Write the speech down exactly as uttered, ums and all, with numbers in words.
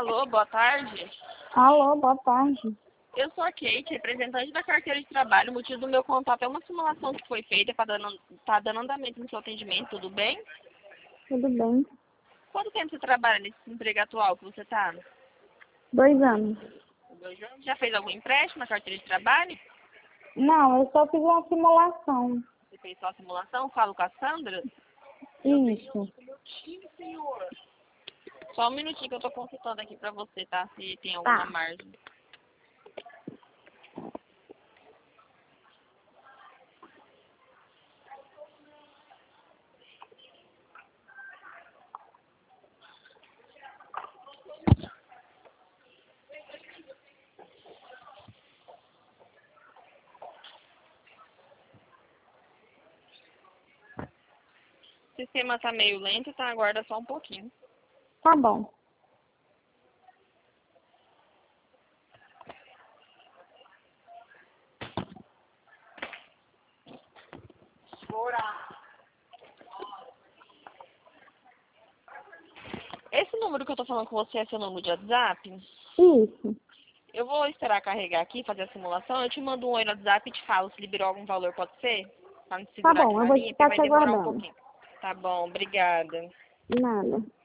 Alô, boa tarde. Alô, boa tarde. Eu sou a Kate, representante da carteira de trabalho. O motivo do meu contato é uma simulação que foi feita para dando, tá dando andamento no seu atendimento, tudo bem? Tudo bem? Quanto tempo você trabalha nesse emprego atual que você está? Dois anos. Já fez algum empréstimo na carteira de trabalho? Não, eu só fiz uma simulação. Você fez só a simulação? Falo com a Sandra? Isso. Só um minutinho que eu estou consultando aqui para você, tá? Se tem alguma Tá. margem. O sistema tá meio lento, tá? Aguarda só um pouquinho. Tá bom. Esse número que eu tô falando com você é seu número de WhatsApp? Isso. Eu vou esperar carregar aqui, fazer a simulação. Eu te mando um oi no WhatsApp e te falo se liberou algum valor, pode ser? Pra não te Tá segurar aqui bom, eu na vou linha, porque ficar vai te demorar um aguardando. pouquinho. Tá bom, obrigada. Nada.